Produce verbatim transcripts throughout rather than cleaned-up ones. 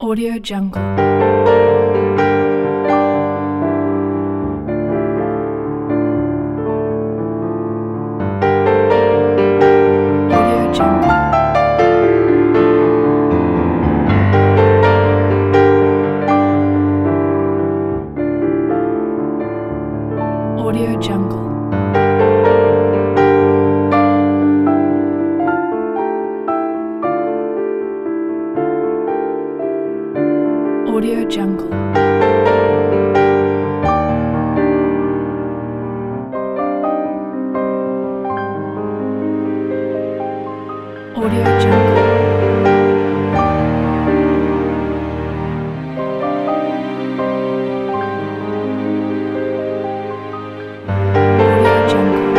Audio Jungle. Audio Jungle. Audio Jungle. Audio Jungle. Audio Jungle. Audio Jungle.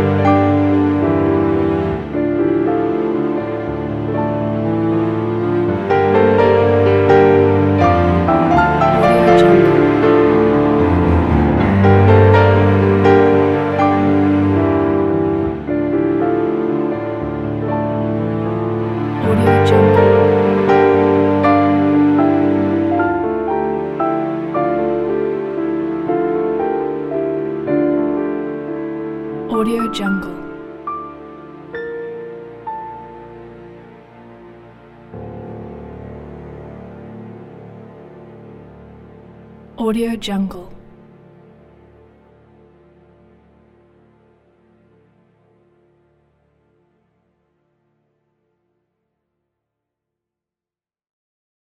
Audio Jungle. Audio Jungle. Audio Jungle.